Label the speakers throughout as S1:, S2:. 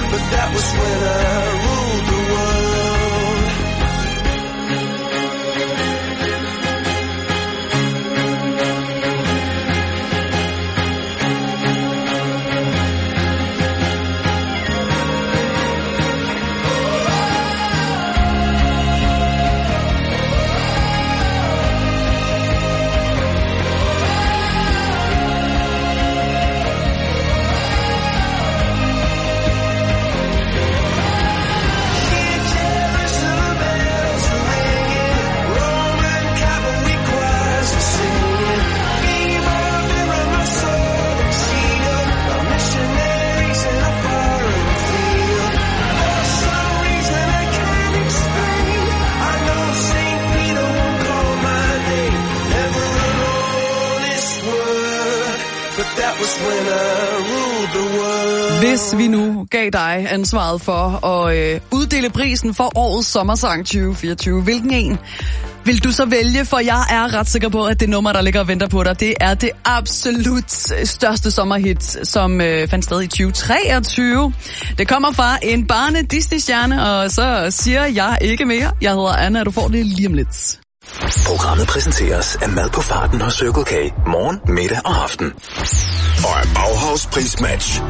S1: but that was when I ruled the world.
S2: Hvis vi nu gav dig ansvaret for at uddele prisen for årets sommersang 2024, hvilken en vil du så vælge? For jeg er ret sikker på, at det nummer, der ligger og venter på dig, det er det absolut største sommerhit, som fandt sted i 2023. Det kommer fra en barne-Disney-stjerne, og så siger jeg ikke mere. Jeg hedder Anna, og du får det lige om lidt.
S3: Programmet præsenteres af mad på farten hos Circle K. Morgen, middag og aften. Og af Bauhaus Prismatch.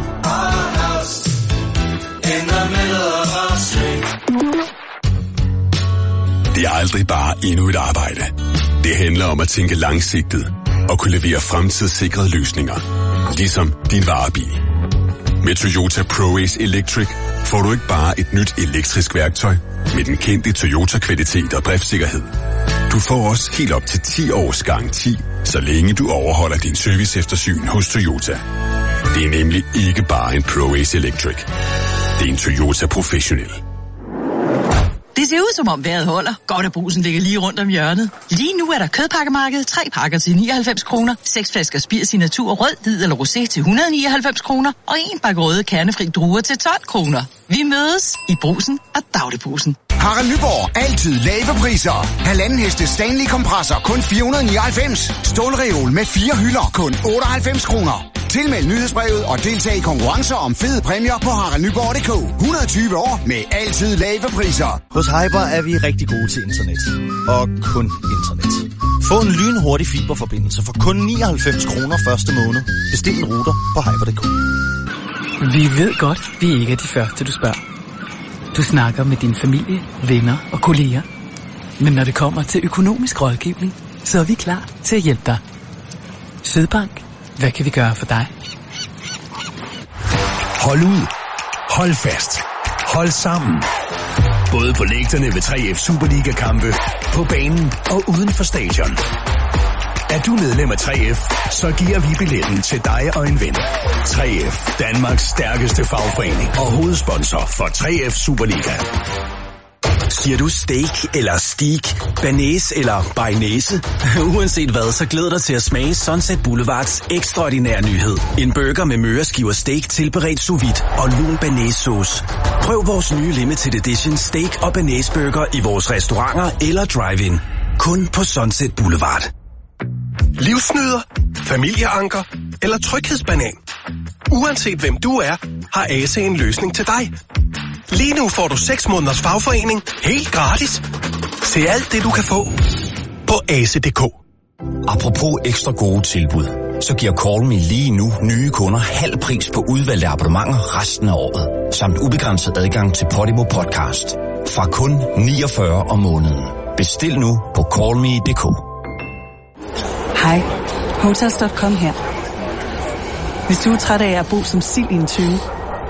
S3: Det er aldrig bare endnu et arbejde. Det handler om at tænke langsigtet og kunne levere fremtidssikrede løsninger. Ligesom din varebil. Med Toyota ProAce Electric får du ikke bare et nyt elektrisk værktøj med den kendte Toyota-kvalitet og driftssikkerhed. Du får også helt op til 10 års garanti, så længe du overholder din serviceeftersyn hos Toyota. Det er nemlig ikke bare en ProAce Electric. Det er en Toyota Professional.
S4: Det ser ud som om vejret holder. Godt at Brugsen ligger lige rundt om hjørnet. Lige nu er der kødpakkemarked. 3 pakker til 99 kroner. 6 flasker Spir Signatur rød, hvid eller rosé til 199 kroner. Og 1 pakke røde kernefri druer til 12 kroner. Vi mødes i Brugsen og Dagligbrugsen.
S5: Harald Nyborg. Altid lave priser. 1,5 heste Stanley kompressor kun 499. Stålreol med 4 hylder kun 98 kroner. Tilmeld nyhedsbrevet og deltag i konkurrencer om fede præmier på haraldnyborg.dk. 120 år med altid lave priser.
S6: Hos Hyper er vi rigtig gode til internet. Og kun internet. Få en lynhurtig fiberforbindelse for kun 99 kroner første måned. Bestil en router på hyper.dk.
S7: Vi ved godt, vi ikke er de første, du spørger. Du snakker med din familie, venner og kolleger. Men når det kommer til økonomisk rådgivning, så er vi klar til at hjælpe dig. Sydbank. Hvad kan vi gøre for dig?
S3: Hold ud. Hold fast. Hold sammen. Både på lægterne ved 3F Superliga-kampe, på banen og uden for stadion. Er du medlem af 3F, så giver vi billetten til dig og en ven. 3F, Danmarks stærkeste fagforening og hovedsponsor for 3F Superliga. Siger du steak eller steak, banæs eller bearnaise? Uanset hvad, så glæder dig til at smage Sunset Boulevards ekstraordinære nyhed. En burger med møreskiver steak tilberedt sous vide og lun banæssauce. Prøv vores nye limited edition steak og banæsburger i vores restauranter eller drive-in. Kun på Sunset Boulevard.
S8: Livsnyder, familieanker eller tryghedsbanan. Uanset hvem du er, har ASE en løsning til dig. Lige nu får du 6 måneders fagforening helt gratis. Se alt det, du kan få på ase.dk.
S3: Apropos ekstra gode tilbud, så giver CallMe lige nu nye kunder halv pris på udvalgte abonnementer resten af året. Samt ubegrænset adgang til Podimo Podcast. Fra kun 49 om måneden. Bestil nu på callme.dk.
S9: Hej, Hotels.com her. Hvis du er træt af at bo som sild i en tøge,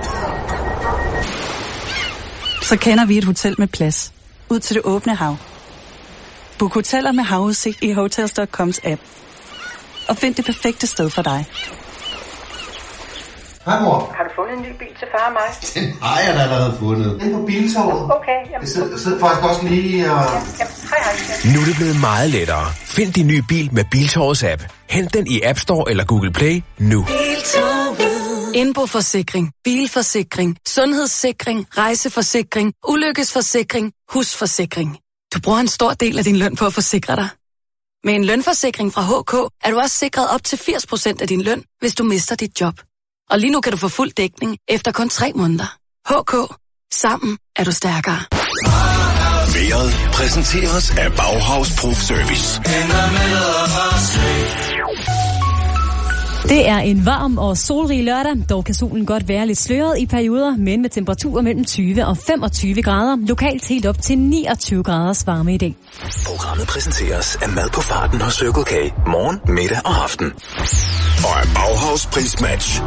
S9: så kender vi et hotel med plads ud til det åbne hav. Book hoteller med havudsigt i Hotels.coms app. Og find det perfekte sted for dig.
S10: Hej mor.
S11: Har du fundet en ny bil til far og mig?
S10: Den har jeg da allerede fundet. Den på Biltorvet.
S11: Okay, jamen.
S10: Jeg sidder faktisk også lige og...
S11: Hej.
S12: Nu er det blevet meget lettere. Find din nye bil med Biltorvets app. Hent den i App Store eller Google Play nu.
S13: Indboforsikring, bilforsikring, sundhedssikring, rejseforsikring, ulykkesforsikring, husforsikring. Du bruger en stor del af din løn på at forsikre dig. Med en lønforsikring fra HK er du også sikret op til 80% af din løn, hvis du mister dit job. Og lige nu kan du få fuld dækning efter kun 3 måneder. HK. Sammen er du stærkere.
S3: Været præsenteres af Bauhaus Pro Service.
S14: Det er en varm og solrig lørdag, dog kan solen godt være lidt sløret i perioder, men med temperaturer mellem 20 og 25 grader, lokalt helt op til 29 graders varme i dag.
S3: Programmet præsenteres af mad på farten hos Circle K. Morgen, middag og aften. Og af Bauhaus Prismatch.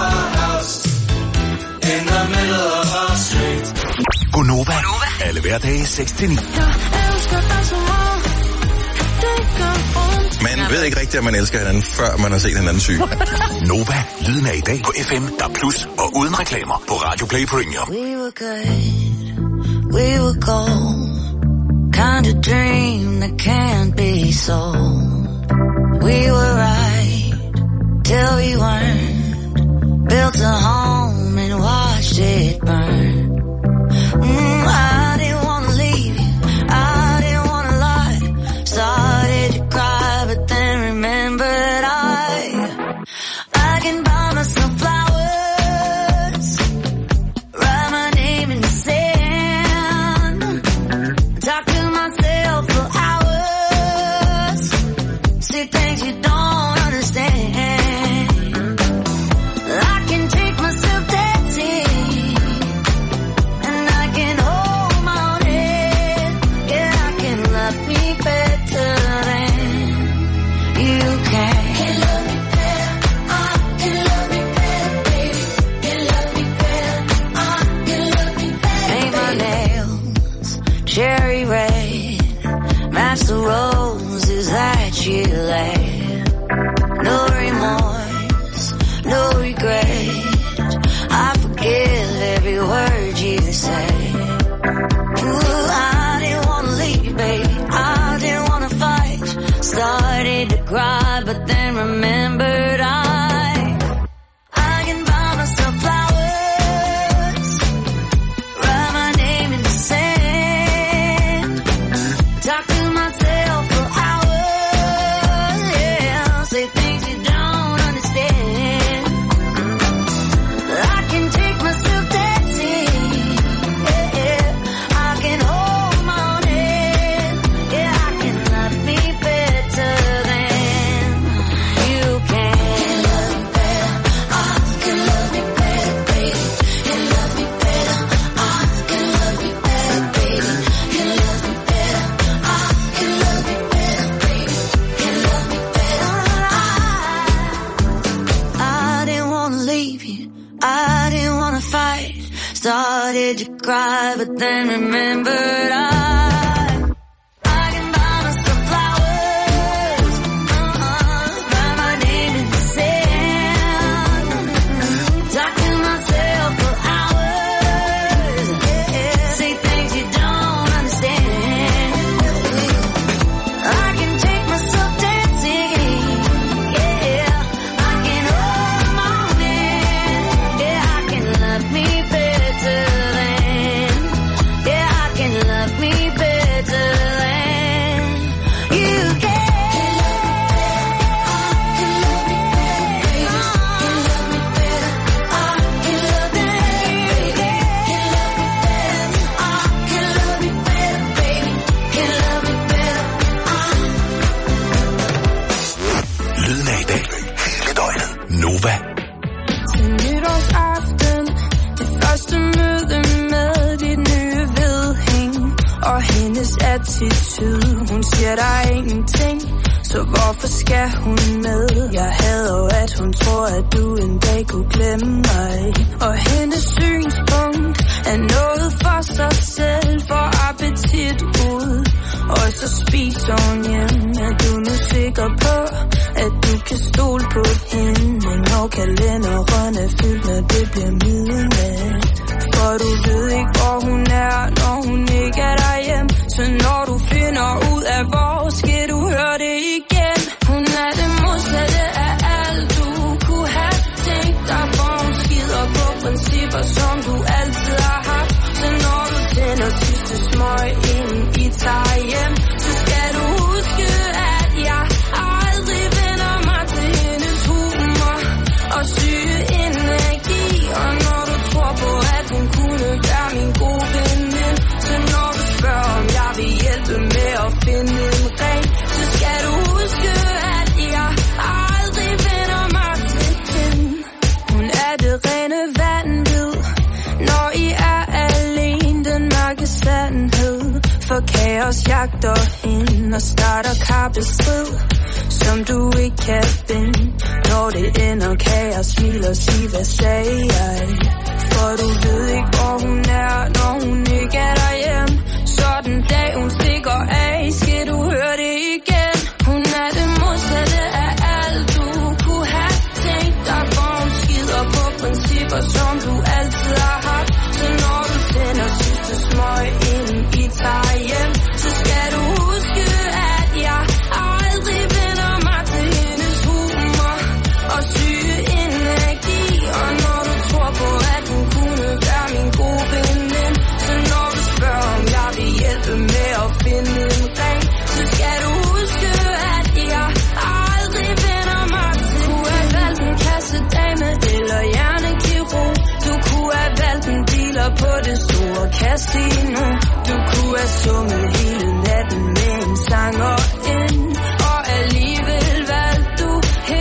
S3: Gonova. Alle hverdage 6-9.
S15: Man ved ikke rigtigt, at man elsker hinanden, før man har set hinanden syg.
S3: Nova, lyden af i dag på FM, der plus og uden reklamer på Radio Play Premium.
S16: We were good, we were gold, kind of dream that can't be sold. We were right, till we weren't, built a home and watched it burn. I didn't wanna leave you, I didn't wanna lie, started to cry but then remembered I can buy myself flowers, write my name in the sand, talk to myself for hours, say things you don't understand. I can take myself dancing, and I can hold my own head. Yeah, I can love me better than you can. Can love me better, I can love me better, baby. Can love me better, I can love me better. Paint my nails cherry red, match the roses that you laid. No remorse, no regret, I forgive every word you say. Ooh, I didn't wanna leave, baby, I didn't wanna fight, started to cry but then remembered I can buy myself flowers, write my name in the sand, talk to myself for hours, yeah, say things you don't understand. I can take myself dancing, yeah, I can hold my own head, yeah, I can love me better than you can. Can love me better, I can love me better, baby. Can love me better, I can love me better, baby. Can love me better, I can love me better, baby. Can love me better, I didn't wanna leave you, I didn't wanna fight, started to cry but then remembered I can buy myself flowers, write my name in the sand, talk to myself for hours, yeah, say things you don't understand. I can take myself dancing, yeah, I can hold my own hand, yeah, I can love me better than, yeah, I can love me better than you can. Can love me better, I can love me better, I can love me better, baby. Can love me better, I
S3: Lyden af i dag, hele døgnet. Nova.
S17: Til nytårsaften, det første møde med dit nye vedhæng og hendes attitude. Hun siger der er ingenting, så hvorfor skal hun med? Jeg hader jo, at hun tror, at du en dag kunne glemme mig. Og hendes synspunkt er noget for sig selv, for appetit ud. Og så spiser hun hjem. Er du nu sikker på, at du kan stole på hende, når kalenderen er fyldt, når det bliver midnat? For du ved ikke, hvor hun er, når hun ikke er derhjemme. Så når du finder ud af, hvor skal du høre det igen. Hun er det modsatte af alt, du kunne have tænkt dig, for hun skider på principper, som du altid har haft. Så når du tænder sidste smøg, inden I tager hjem, så skal du huske, at jeg aldrig vender mig til hendes humor og syge energi. Og når du tror på, at hun kunne Så kaos jagter ind og starter kappestrid, som du ikke kan binde. Når det ender, kan jeg smile og sige, hvad sagde jeg? For du ved ikke, hvor hun er, når hun ikke er derhjemme. Så den dag hun stikker af, skal du høre det igen. Hun er det modsatte af alt du kunne have tænkt dig, for hun skider på principper, som du altid har haft. Så når du tænder sidste smøg, inden I tager hjem, så skal du huske, at jeg aldrig vender mig til hendes humor og syge energi. Og når du tror på, at hun kunne være min gode veninde, så når du spørger, om jeg vil hjælpe med at finde en ring, så skal du huske, at jeg aldrig vender mig til. Du kunne have valgt en kassedame eller hjernekirurg. Du kunne have valgt en dealer på det store casino. Du kunne have sunget hele natten med en sanger ind, og alligevel valgte du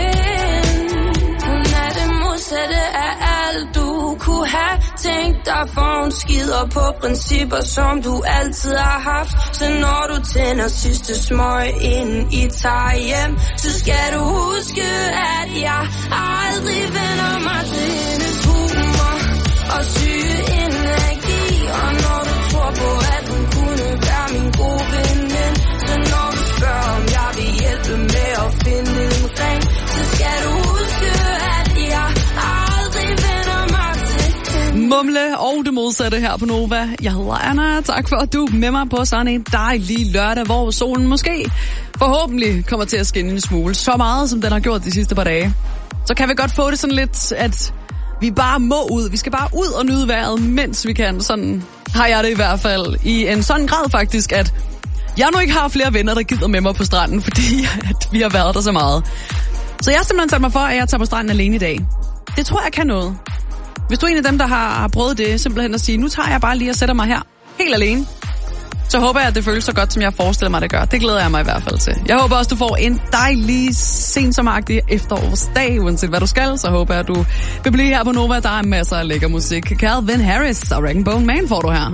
S17: hende. Hun er det modsatte af alt du kunne have tænkt dig, for hun skider på principper, som du altid har haft. Så når du tænder sidste smøg, inden I tager hjem, så skal du huske, at jeg aldrig vender mig til hendes humor og syge energi. Og når du tror på, at hun kunne være min gode veninde, så når du spørger, om jeg vil hjælpe med at finde en ring, så skal du huske, at jeg aldrig vender mig til hende.
S2: Mumle og det modsatte her på Nova. Jeg hedder Anna. Tak for, at du er med mig på sådan en dejlig lørdag, hvor solen måske forhåbentlig kommer til at skinne en smule. Så meget, som den har gjort de sidste par dage. Så kan vi godt få det sådan lidt, at vi bare må ud. Vi skal bare ud og nyde vejret, mens vi kan. Sådan har jeg det i hvert fald. I en sådan grad faktisk, at jeg nu ikke har flere venner, der gider med mig på stranden, fordi at vi har været der så meget. Så jeg har simpelthen sat mig for, at jeg tager på stranden alene i dag. Det tror jeg kan noget. Hvis du er en af dem, der har prøvet det, simpelthen at sige, nu tager jeg bare lige og sætter mig her, helt alene, så håber jeg, at det føles så godt, som jeg forestiller mig, det gør. Det glæder jeg mig i hvert fald til. Jeg håber også, du får en dejlig, sensommeragtig efterårsdag, uanset hvad du skal. Så håber jeg, at du vil blive her på Nova. Der er masser af lækker musik. Calvin Harris og Rag & Bone Man får du her.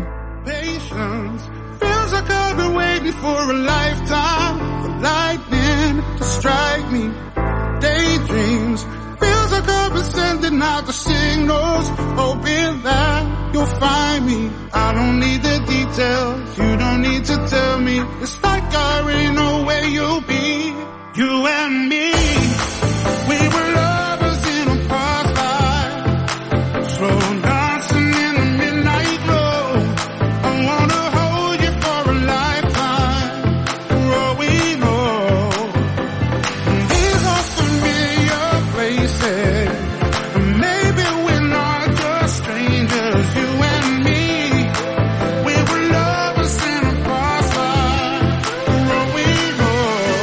S18: Patience feels like I've been waiting for a lifetime, for lightning to strike me. Daydreams feels like I've been sending out the signals, hoping that you'll find me. I don't need the details, you don't need to tell me. It's like I already know where you'll be. You and me, we were lovers in a past life, slow dancing in the midnight glow. I wanna hold you for a lifetime, for all we know. These are familiar places, maybe we're not just strangers. You and me, we were lovers in a past life, for all we know.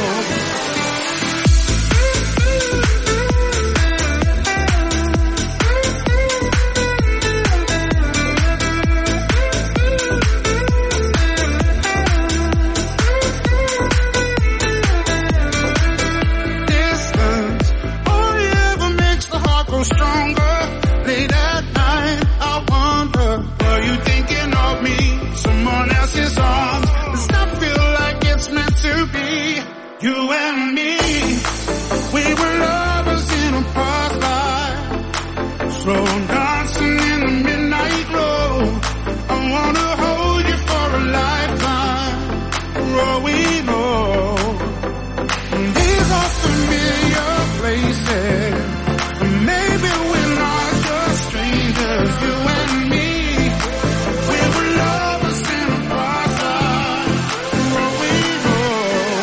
S18: Distance only ever makes the heart grow stronger. Late at night, I wonder, are you thinking of me? Someone else's arms. Does that feel like it's meant to be? You and me, we were lovers in a past life, slow dancing in the midnight glow. I wanna hold you for a lifetime, for all we know. These are familiar places, maybe we're not just strangers. You and me, we were lovers in a past life, for all we know.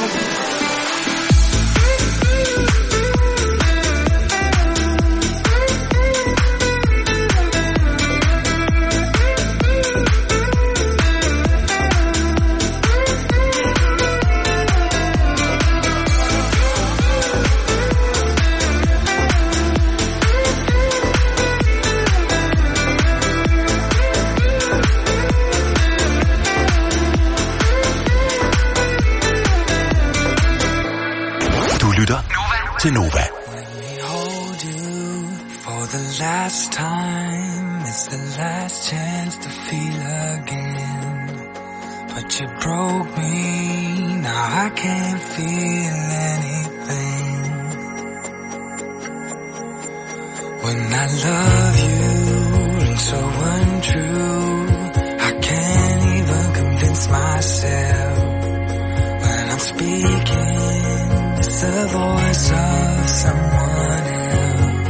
S3: Du lytter til Nova.
S1: Hold you for the last time. It's the last chance to feel again. but you broke me. Now I can't feel anything. When I love you, rings so untrue. I can't even convince myself. When I'm speaking, it's the voice of someone else.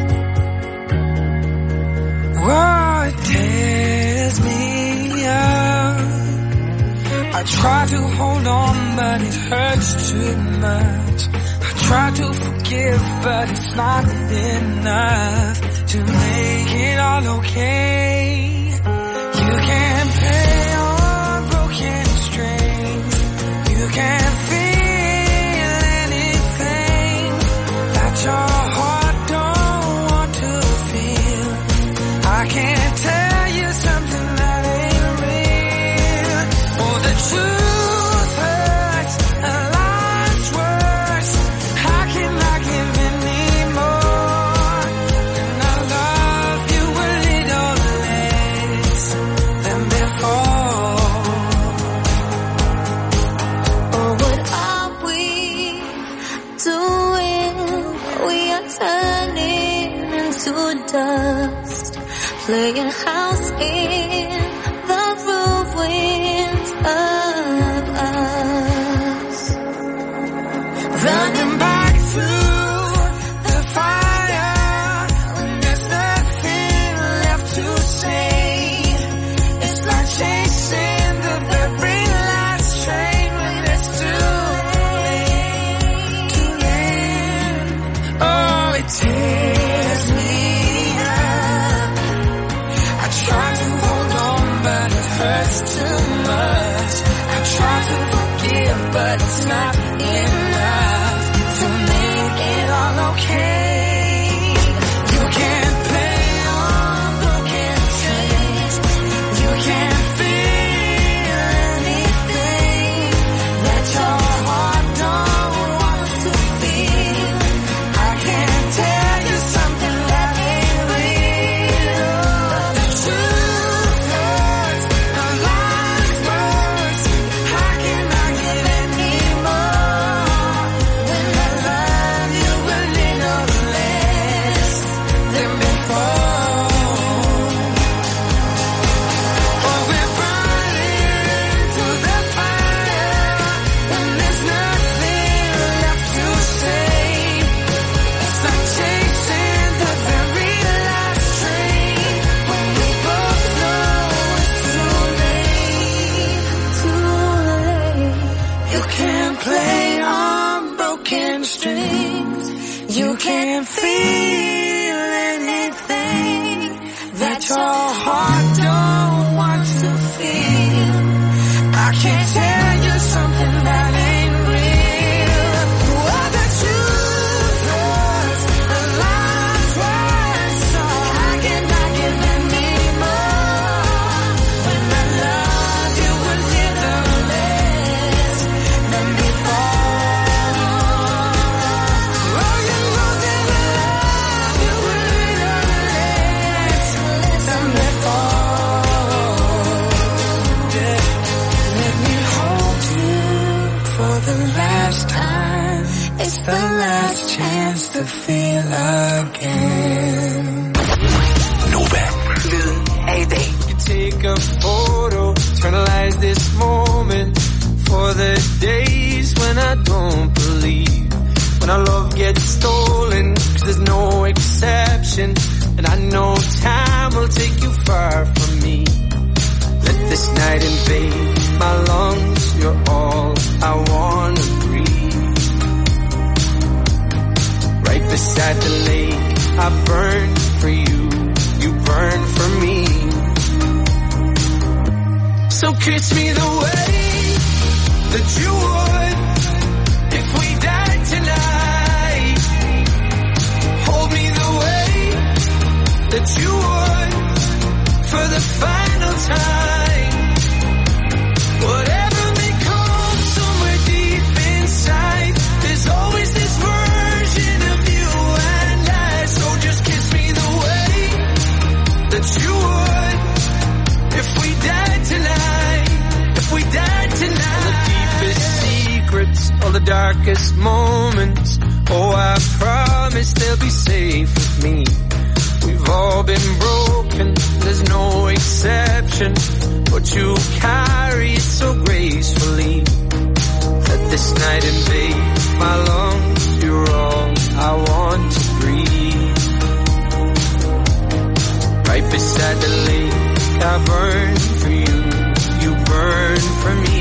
S1: Whoa, it tears me up. I try to hold on, but it hurts too much. I try to forgive, but it's not enough to make it all okay. You can't play on broken strings. You can't feel anything that your heart don't want to feel. I can't tell you something that ain't real. Oh, the truth hurts and lies worse. How can I give any more? And I love you a little less than before.
S17: Oh, what are we doing? We are turning into dust, playing house in the ruins of us,
S1: Running back through the fire when there's nothing left to say. It's like chasing the very last train when it's too late. Oh, it tears me up. I try to hold on, but it hurts too much. I try to forgive, but it's not enough to make it all okay. You can't play on broken strings. You can't feel anything that your heart don't want to feel. I can't tell you something that ain't real. The truth hurts, the lies worse. How can I get any more when I love you a little less than before? Oh, we're burning to the fire when there's nothing left to say. It's like chasing the very last train when we both know it's too late. You can't play on broken strings. You can't feel anything that your heart don't want to feel. I can't tell you something that ain't real. What the truth hurts, the lies worse. So how can I give any more when I love you a little less than before? Oh, you know that I love you a little less than before. Yeah. Let me hold you for the last time. It's the last chance to feel again.
S3: Nova.
S1: Lyden af i dag. You take a photo, eternalize this moment for the days when I don't believe. When our love gets stolen, 'cause there's no exception. And I know time will take you far from me. Let this night invade my lungs. You're all I wanna breathe. Right beside the lake, I burn for you. You burn for me. So kiss me the way that you would if we died tonight. Hold me the way that you would for the final time. Whatever may come somewhere deep inside, there's always this version of you and I. So just kiss me the way that you would if we died tonight. If we died darkest moments. Oh, I promise they'll be safe with me. We've all been broken, there's no exception. But you carry it so gracefully. Let this night invade my lungs. You're all I want to breathe. Right beside the lake, I burn for you. You burn for me.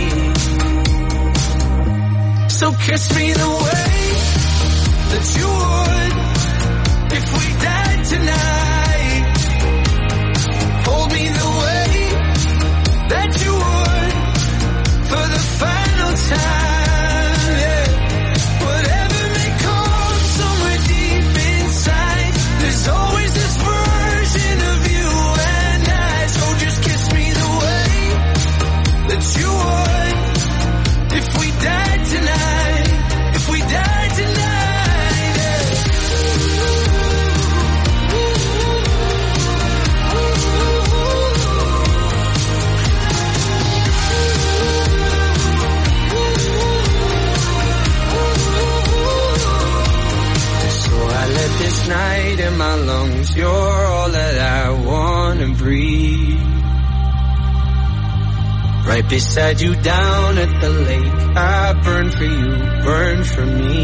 S1: So kiss me the way that you would if we died tonight. Hold me the way that you would for the final time, yeah. Whatever may come somewhere deep inside, there's always this version of you and I. So just kiss me the way that you would if we died tonight, if we died tonight, yeah. So I let this night in my lungs. You're all that I wanna breathe. Right beside you down at the lake, I burn for you, burn for me.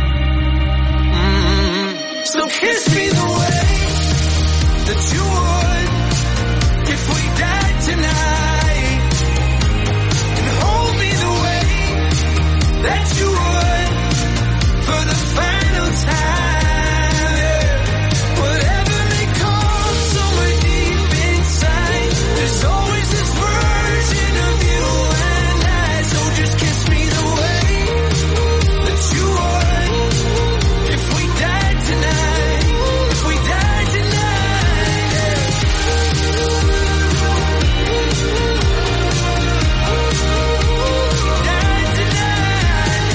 S1: So kiss me the way that you would if we died tonight, and hold me the way that you would for the final time, yeah. Whatever may come somewhere deep inside, there's always this version of you and I. So just kiss me the way that you would if we died tonight, if we died tonight, yeah. Died tonight,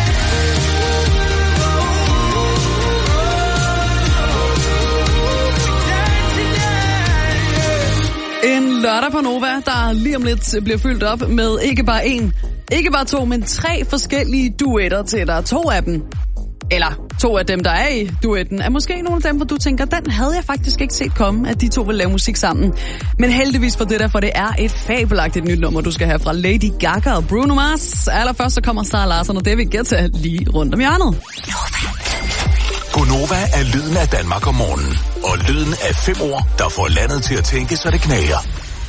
S2: En lørdag på Nova, der lige om lidt bliver fyldt op med ikke bare en, ikke bare to, men 3 forskellige duetter til dig. 2 af dem, eller 2 af dem, der er i duetten, er måske nogle af dem, hvor du tænker, den havde jeg faktisk ikke set komme, at de 2 vil lave musik sammen. Men heldigvis for det der, for det er et fabelagtigt nyt nummer, du skal have fra Lady Gaga og Bruno Mars. Allerførst så kommer Sara Larsson og David Guetta lige rundt om hjørnet.
S3: Gonova er lyden af Danmark om morgenen. Og lyden af 5 ord, der får landet til at tænke, så det knager.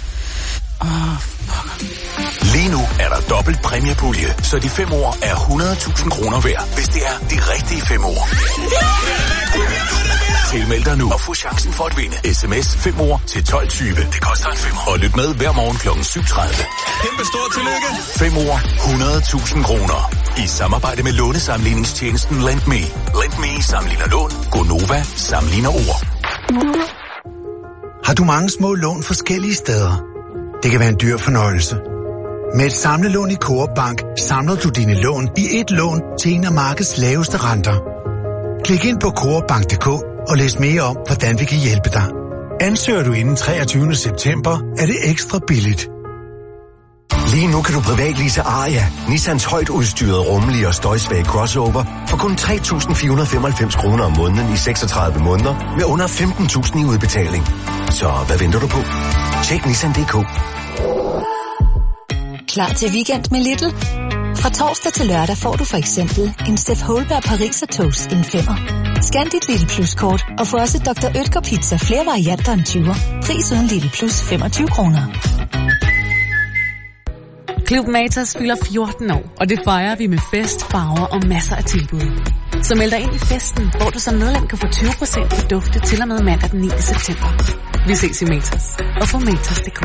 S3: Lige nu er der dobbelt præmiepulje, så de 5 ord er 100.000 kroner værd, hvis det er de rigtige 5 ord. Tilmeld dig nu og få chancen for at vinde. SMS 5 ord til 12.20. Det koster en 5. Og lyt med hver morgen kl. 7.30.
S15: Kæmpe stort tillykke.
S3: 5 ord, 100.000 kroner. I samarbejde med lånesamligningstjenesten LendMe. LendMe sammenligner lån. Gonova sammenligner ord.
S19: Har du mange små lån forskellige steder? Det kan være en dyr fornøjelse. Med et samlelån i Coop Bank samler du dine lån i et lån til en af markedets laveste renter. Klik ind på coopbank.dk og læs mere om, hvordan vi kan hjælpe dig. Ansøger du inden 23. september, er det ekstra billigt.
S20: Lige nu kan du privatlease Aria, Nissans højt udstyrede, rummelige og støjsvage crossover, for kun 3.495 kroner om måneden i 36 måneder, med under 15.000 i udbetaling. Så hvad venter du på? Tjek Nissan.dk.
S21: Klar til weekend med Lidl? Fra torsdag til lørdag får du for eksempel en Steff Holberg Pariser Toast en 5'er. Scan dit Lidl Plus-kort og få også Dr. Oetker Pizza flere varianter end 20'er. Pris uden Lidl Plus 25 kroner.
S22: Klub Matas fylder 14 år, og det fejrer vi med fest, farver og masser af tilbud. Så meld dig ind i festen, hvor du som medlem kan få 20% på dufte til og med mandag den 9. september. Vi ses i Matas og på Matas.dk.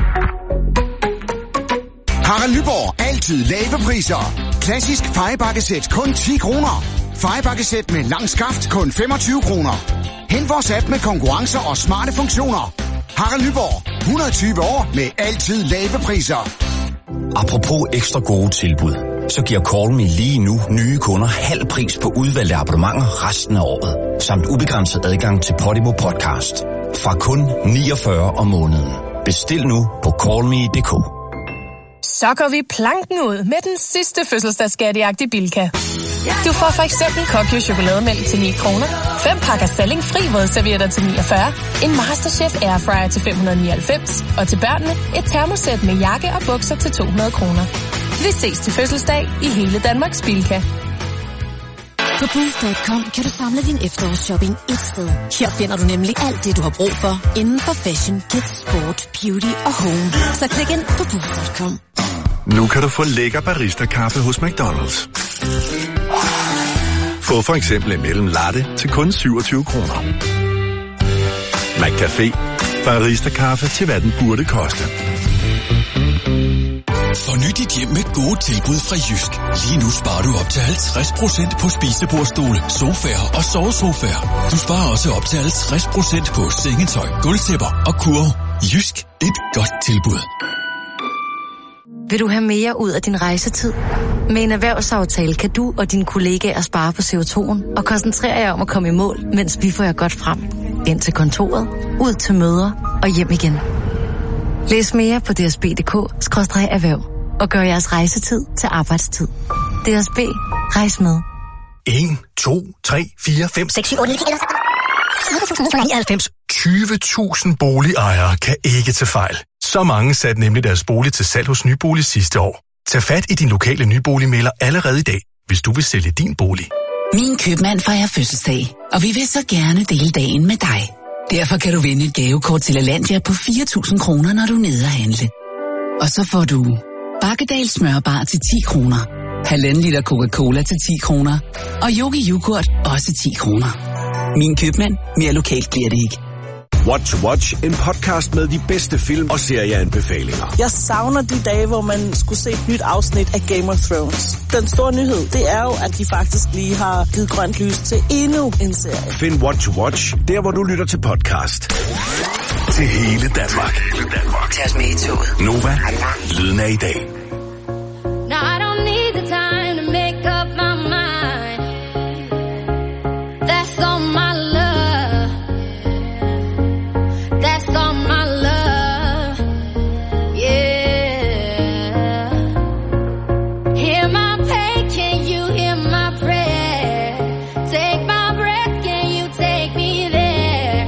S5: Harald Nyborg. Altid lave priser. Klassisk fejebakkesæt kun 10 kroner. Fejebakkesæt med lang skaft kun 25 kroner. Hent vores app med konkurrencer og smarte funktioner. Harald Nyborg. 120 år med altid lave priser.
S23: Apropos ekstra gode tilbud, så giver Call Me lige nu nye kunder halv pris på udvalgte abonnementer resten af året. Samt ubegrænset adgang til Podimo Podcast. Fra kun 49 om måneden. Bestil nu på callme.dk.
S24: Så går vi planken ud med den sidste fødselsdagsskattejagt i Bilka.
S4: Du får for eksempel Kokyo chokolademælk til 9 kroner, 5 pakker Salling fri vådservietter til 49, en Masterchef Airfryer til 599, og til børnene et termosæt med jakke og bukser til 200 kroner. Vi ses til fødselsdag i hele Danmarks Bilka.
S6: På Booth.com kan du samle din efterårsshopping et sted. Her finder du nemlig alt det, du har brug for inden for fashion, kids, sport, beauty og home. Så klik ind på Booth.com.
S7: Nu kan du få lækker barista-kaffe hos McDonald's. Få for eksempel en mellemlatte til kun 27 kroner. McCafé. Barista-kaffe til hvad den burde koste.
S24: Forny dit hjem med gode tilbud fra Jysk. Lige nu sparer du op til 50% på spisebordstole, sofaer og sovesofaer. Du sparer også op til 50% på sengetøj, gulvtæpper og kurve. Jysk, det er et godt tilbud.
S25: Vil du have mere ud af din rejsetid? Med en erhvervsaftale kan du og dine kollegaer spare på CO2'en og koncentrere jer om at komme i mål, mens vi får jer godt frem. Ind til kontoret, ud til møder og hjem igen. Læs mere på dsb.dk/erhverv og gør jeres rejsetid til arbejdstid. DSB. Rejs med.
S3: 1, 2, 3, 4, 5, 6, 7, 8, 9, 20.000 boligejere kan ikke tage fejl. Så mange satte nemlig deres bolig til salg hos Nybolig sidste år. Tag fat i din lokale nyboligmægler allerede i dag, hvis du vil sælge din bolig.
S26: Min købmand fejrer fødselsdag, og vi vil så gerne dele dagen med dig. Derfor kan du vinde et gavekort til Lalandia på 4.000 kroner, når du er nede at handle. Og så får du Bakkedal smørbar til 10 kroner, 1,5 liter Coca-Cola til 10 kroner, og Yogi Yoghurt også 10 kroner. Min købmand, mere lokalt bliver det ikke.
S27: What to Watch, en podcast med de bedste film og serieanbefalinger.
S28: Jeg savner de dage, hvor man skulle se et nyt afsnit af Game of Thrones. Den store nyhed, det er jo, at de faktisk lige har givet grønt lys til endnu en serie.
S27: Find What to Watch, der hvor du lytter til podcast. Til hele Danmark.
S6: Tag os med i toget.
S27: Nova, lyden af i dag.
S17: Now I don't need the time to make up my mind. That's all my love. That's all my love. Yeah. Hear my pain, can you hear my prayer? Take my breath, can you take me there?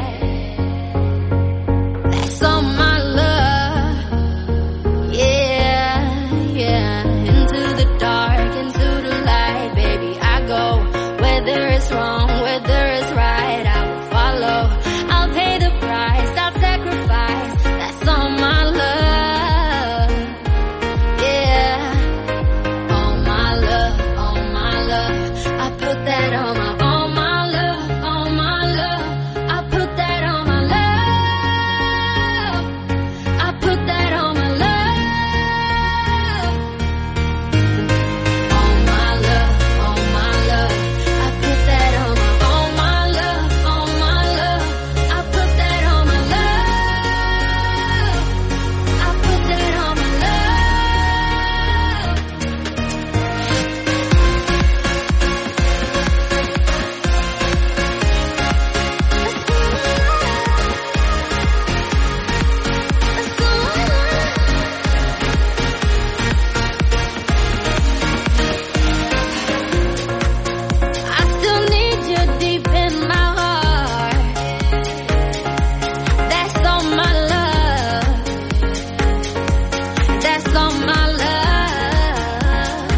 S17: That's all my love. Yeah, yeah. Into the dark, into the light, baby, I go. Whether it's wrong, whether it's right, I will follow. I'll pay the price, I'll sacrifice. That's all my love. Yeah. All my love, all my love. I put that on my, all my love, all my love. I put that on my love. I put that on my love. All my love, all my love. I put that on my, all my love, all my love. I put that on my love. I put that on my love. I still need you deep in my heart. That's all my love. That's all my love.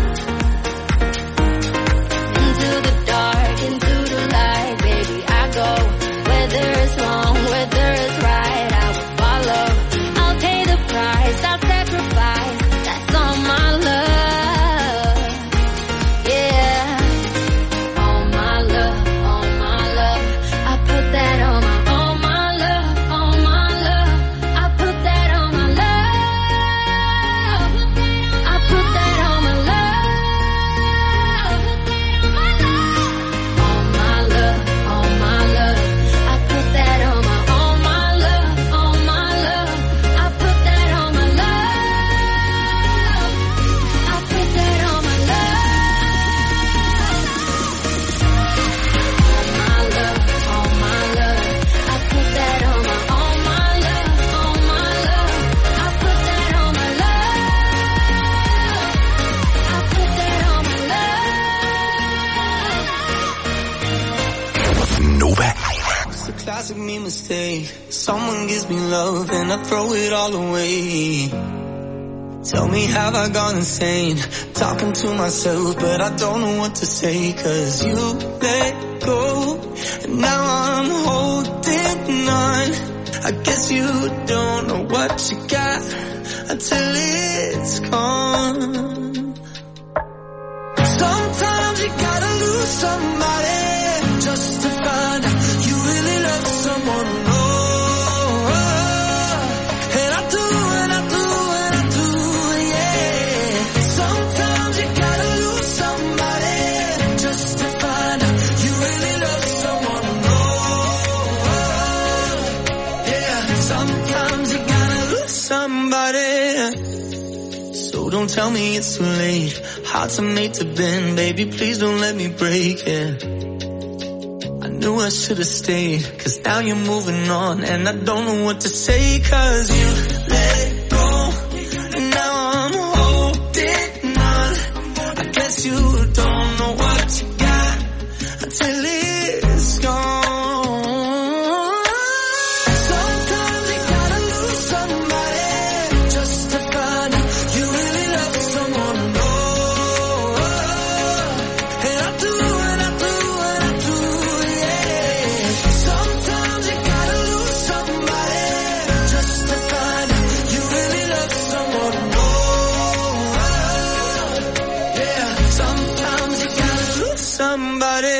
S17: Into the dark, into the light, baby, I go. Whether it's wrong, whether it's right, I will follow. I'll pay the price, I'll sacrifice. That's all my love. Yeah. All my love, all my love. I put that on my, all my love, all my love. I put that on my love. I put that on my love. All my love, all my love. I put that on my, all my love, all my love. I put that on my love.
S1: mistake. Someone gives me love and I throw it all away. Tell me, have I gone insane? Talking to myself, but I don't know what to say. Cause you let go, and now I'm holding on. I guess you don't know what you got until it's gone. Sometimes you gotta lose somebody just to find out you really love someone. And I do, and I do, and I do, yeah. Sometimes you gotta lose somebody just to find out you really love someone. Yeah, sometimes you gotta lose somebody. So don't tell me it's too late. Hearts are made to bend, baby, please don't let me break it. I knew I should've stayed, cause now you're moving on. And I don't know what to say, cause you let go, and now I'm holding on. I guess you don't know what you got until it's gone. Sometimes you gotta lose somebody just to find out you really love someone. And I do, and I do, and I do, yeah. Sometimes you gotta lose somebody just to find out you really love someone. Yeah, sometimes you gotta lose somebody.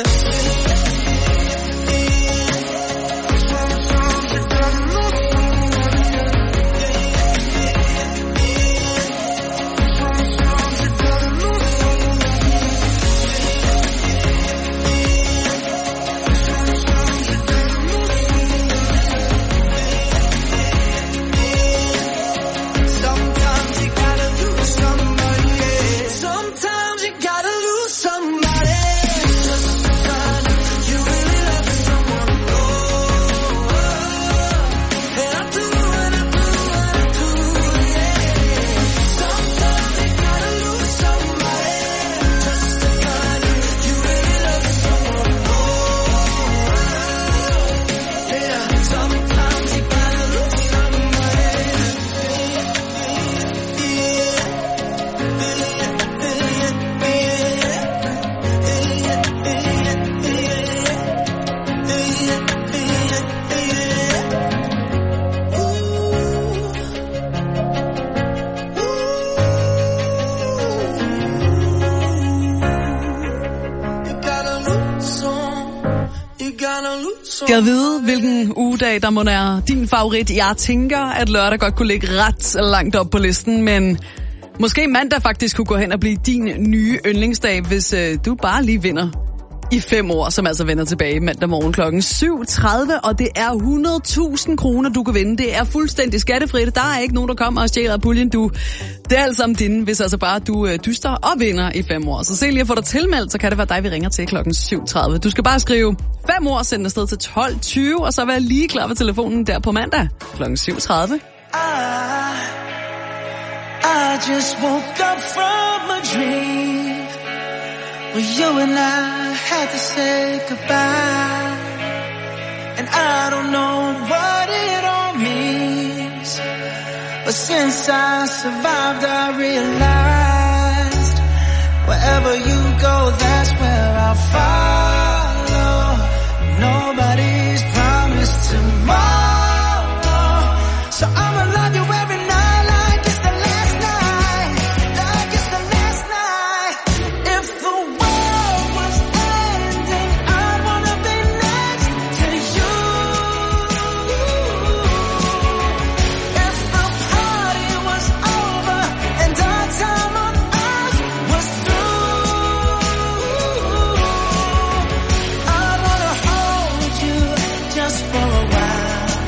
S1: Sometimes you gotta lose somebody. Sometimes you gotta lose somebody just to find out you really love someone. And I do, and I do, and I do, yeah. Sometimes you gotta lose somebody just to find out you really love someone. Yeah, sometimes you gotta lose somebody.
S2: Skal jeg vide, hvilken ugedag, der må være din favorit? Jeg tænker, at lørdag godt kunne ligge ret langt op på listen, men måske mandag faktisk kunne gå hen og blive din nye yndlingsdag, hvis du bare lige vinder i 5 år, som altså vender tilbage mandag morgen klokken 7.30, og det er 100.000 kroner, du kan vinde. Det er fuldstændig skattefrit. Der er ikke nogen, der kommer og stjæler puljen. Det er alt sammen din, hvis altså bare du dyster og vinder i 5 år. Så se lige at få dig tilmeldt, så kan det være dig, vi ringer til klokken 7.30. Du skal bare skrive 5 år, send afsted til 12.20, og så være lige klar ved telefonen der på mandag klokken 7.30.
S1: I just woke up from a dream where you and I had to say goodbye. And I don't know what it all means, but since I survived I realized wherever you go, that's where I'll follow. Nobody's promised tomorrow, so I'ma love you every night. Just for a while.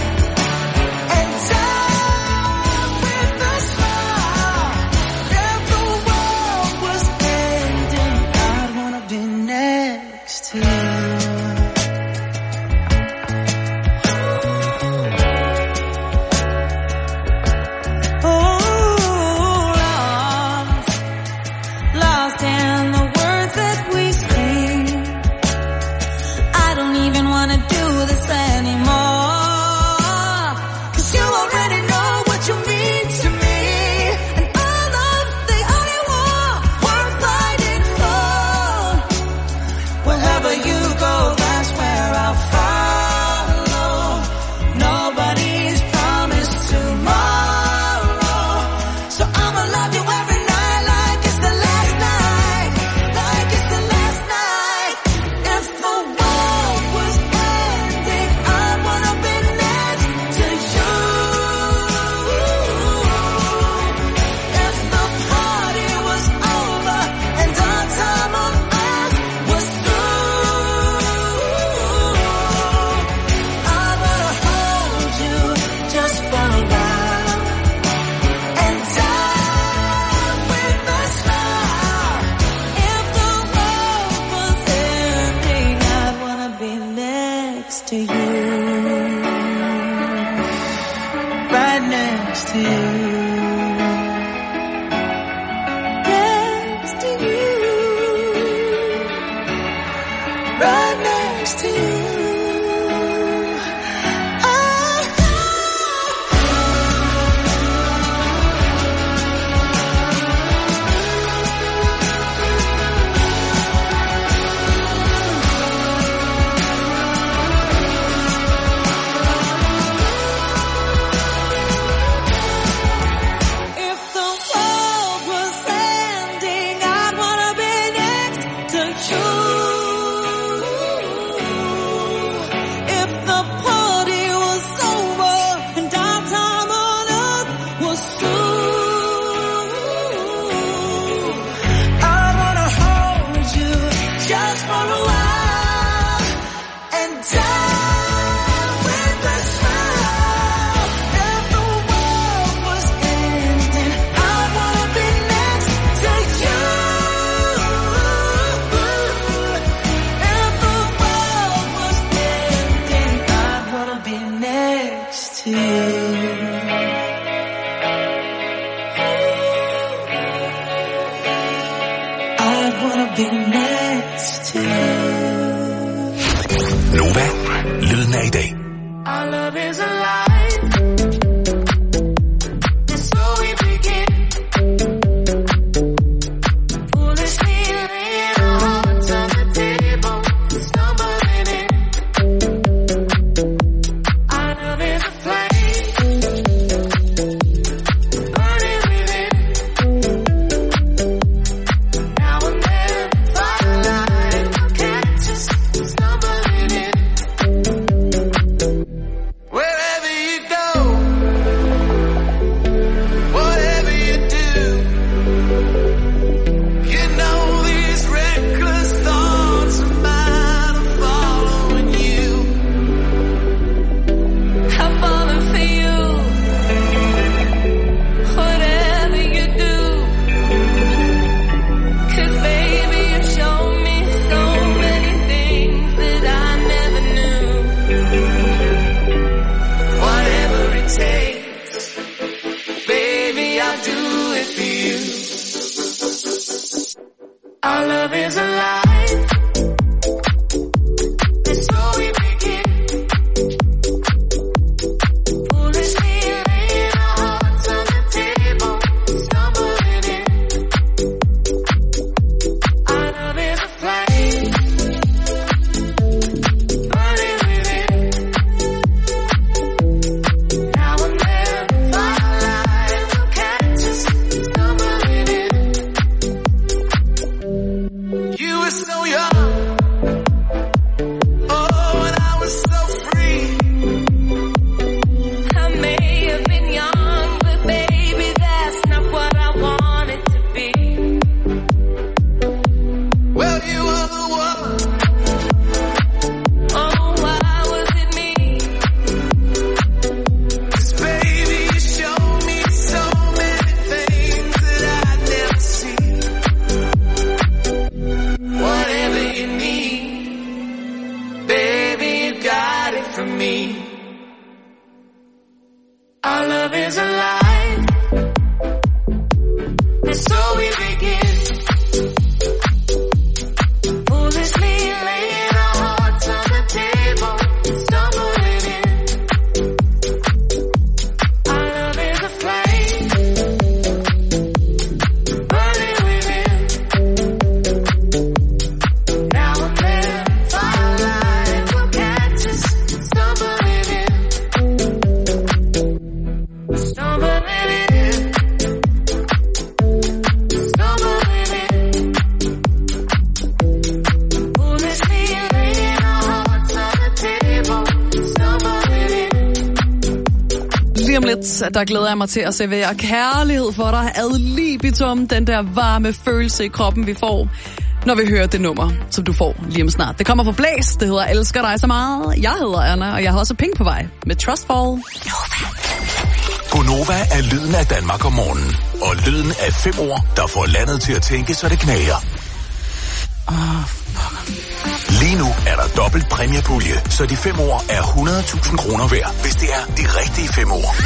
S3: Nova, lyden af i dag.
S17: Our love is alive. It's so we begin. Foolishly laying our hearts on the table, stumbling in. Our love is a flame, burning within. Now and then, firelight will catch us stumbling in. Wherever you go, whatever you do, you know these reckless thoughts of mine are following you. I've fallen for you, whatever you do. 'Cause baby, you show me so many things that I never knew. Whatever it takes, baby, I'll do it for you. Our love is alive. It's so we begin. Foolishly laying our hearts on the table, stumbling in. Our love is a flame, burning within. Now and then, firelight will catch us stumbling in. You were so young, oh, and I was so free. I may have been young, but baby, that's not what I wanted to be. Well, you were the one. Oh, why was it me? 'Cause baby, you showed me so many things that I'd never seen. Whatever you need, baby, you got it from me. Our love is alive. And so we begin. Foolishly laying our hearts on the table, stumbling in. Our love is a flame, burning within. Now and then, firelight will catch us stumbling in. Stumbling in. Stumbling in. Foolishly laying our hearts on the table, stumbling in.
S2: Lige om lidt, der glæder jeg mig til at servere kærlighed for dig. Ad libitum, den der varme følelse i kroppen, vi får, når vi hører det nummer, som du får lige om snart. Det kommer på Blæs, det hedder Elsker dig så meget. Jeg hedder Anna, og jeg har også Pink på vej med Trustfall.
S3: Gonova er lyden af Danmark om morgenen. Og lyden af 5 ord, der får landet til at tænke, så det knager. Lige nu er der dobbelt præmiepulje, så de 5 år er 100.000 kroner værd, hvis det er de rigtige 5 år.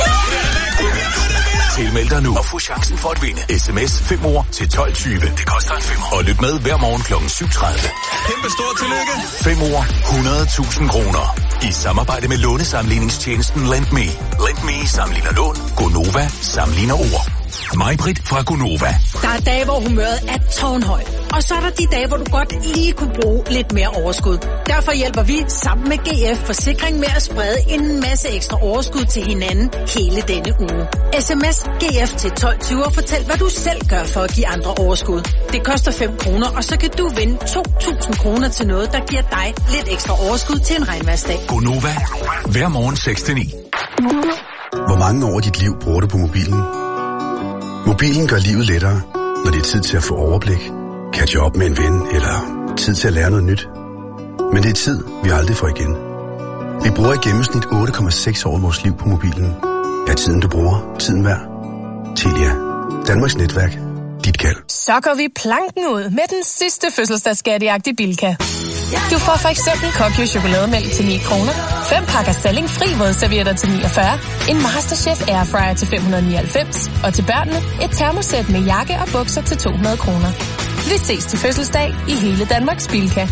S3: Tilmeld dig nu og få chancen for at vinde. SMS 5 år til 12.20. Det koster en 5. Og lyt med hver morgen kl. 7.30.
S15: Kæmpe stort tillykke.
S3: 5 år, 100.000 kroner. I samarbejde med lånesamligningstjenesten LendMe. LendMe sammenligner lån. Gonova sammenligner ord. Mig-Britt fra Gonova.
S8: Der er dage, hvor humøret er tårnhøjt. Og så er der de dage, hvor du godt lige kunne bruge lidt mere overskud. Derfor hjælper vi sammen med GF Forsikring med at sprede en masse ekstra overskud til hinanden hele denne uge. SMS GF til 12.20 og fortæl, hvad du selv gør for at give andre overskud. Det koster 5 kroner, og så kan du vinde 2.000 kroner til noget, der giver dig lidt ekstra overskud til en regnværsdag.
S3: Gonova. Hver morgen 6-9.
S19: Hvor mange år af dit liv bruger du på mobilen? Mobilen gør livet lettere, når det er tid til at få overblik, catche op med en ven eller tid til at lære noget nyt. Men det er tid, vi aldrig får igen. Vi bruger i gennemsnit 8,6 år af vores liv på mobilen. Er tiden, du bruger, tiden værd? Telia. Danmarks netværk. Dit kald.
S4: Så går vi planken ud med den sidste fødselsdagsskatjagt i Bilka. Du får for eksempel Kokyo chokolademælk til 9 kroner, 5 pakker Salling fri vådservietter til 49, en Masterchef Airfryer til 599, og til børnene et termosæt med jakke og bukser til 200 kroner. Vi ses til fødselsdag i hele Danmarks Bilka.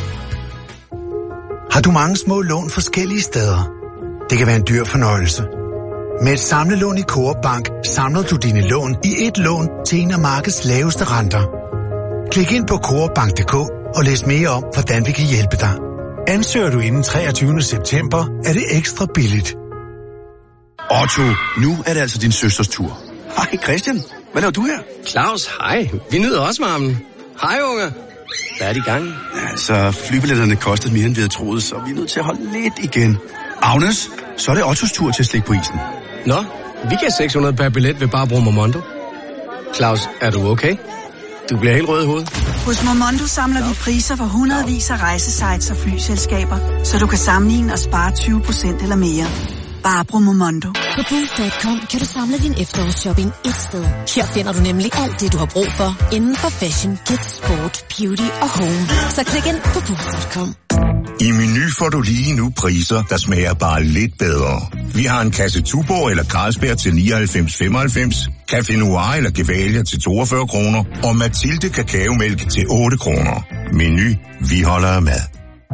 S19: Har du mange små lån forskellige steder? Det kan være en dyr fornøjelse. Med et samlelån i Coop Bank samler du dine lån i et lån til en af markedets laveste renter. Klik ind på coopbank.dk og læs mere om, hvordan vi kan hjælpe dig. Ansøger du inden 23. september, er det ekstra billigt.
S9: Otto, nu er det altså din søsters tur. Hej Christian, hvad laver du her?
S10: Claus, hej. Vi nyder også varmen. Hej unge. Hvad er det i gang?
S9: Altså, flybilletterne kostede mere, end vi havde troet, så vi er nødt til at holde lidt igen. Agnes, så er det Ottos tur til at slikke på isen.
S10: Nå, vi giver 600 per billet ved bare at bruge Momondo. Claus, er du okay? Du bliver helt rød i hovedet.
S11: Hos Momondo samler vi priser for hundredvis af rejsesites og flyselskaber, så du kan sammenligne og spare 20% eller mere. Bare brug Momondo.
S6: På Boost.com kan du samle din efterårsshopping et sted. Her finder du nemlig alt det, du har brug for inden for fashion, kids, sport, beauty og home. Så klik ind på Boost.com.
S12: I Meny får du lige nu priser, der smager bare lidt bedre. Vi har en kasse Tuborg eller Carlsberg til 99,95, Café Noir eller Gevalia til 42 kroner, og Mathilde kakaomælk til 8 kroner. Meny, vi holder af mad.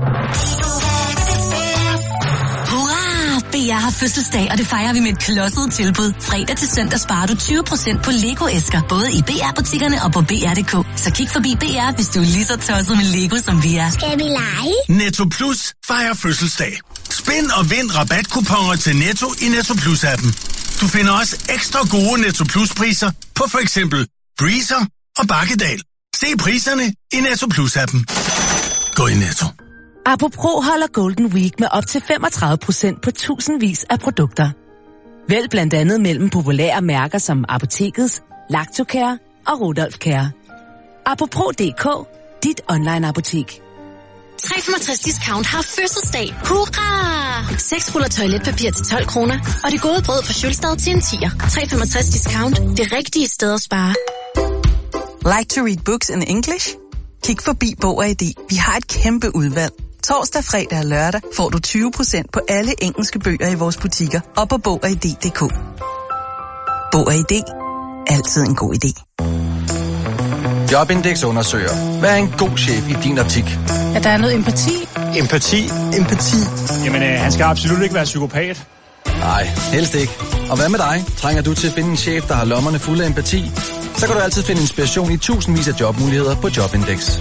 S21: BR har fødselsdag, og det fejrer vi med et klodset tilbud. Fredag til søndag sparer du 20% på Lego-æsker, både i BR-butikkerne og på BR.dk. Så kig forbi BR, hvis du er lige så tosset med Lego, som vi er.
S13: Skal vi lege?
S14: Netto Plus fejrer fødselsdag. Spind og vind rabatkuponer til Netto i Netto Plus-appen. Du finder også ekstra gode Netto Plus-priser på for eksempel Breezer og Bakkedal. Se priserne i Netto Plus-appen. Gå i Netto.
S22: Apropos holder Golden Week med op til 35% på tusindvis af produkter. Vælg blandt andet mellem populære mærker som Apotekets, Lactocare og Rudolf Care. Apropos.dk, dit online-apotek.
S21: 365 Discount har fødselsdag. Hurra! 6 ruller toiletpapir til 12 kroner, og det gode brød fra Sjølstad til en 10'er. 365 Discount, det rigtige sted at spare.
S16: Like to read books in English? Kig forbi Bog og ID. Vi har et kæmpe udvalg. Torsdag, fredag og lørdag får du 20% på alle engelske bøger i vores butikker og på Bog og ID.dk. Bog og ID. Altid en god idé.
S29: Jobindex undersøger. Hvad er en god chef i din optik?
S28: At der er noget empati.
S29: Empati.
S30: Jamen, han skal absolut ikke være psykopat.
S29: Nej, helst ikke. Og hvad med dig? Trænger du til at finde en chef, der har lommerne fulde af empati? Så kan du altid finde inspiration i tusindvis af jobmuligheder på Jobindex.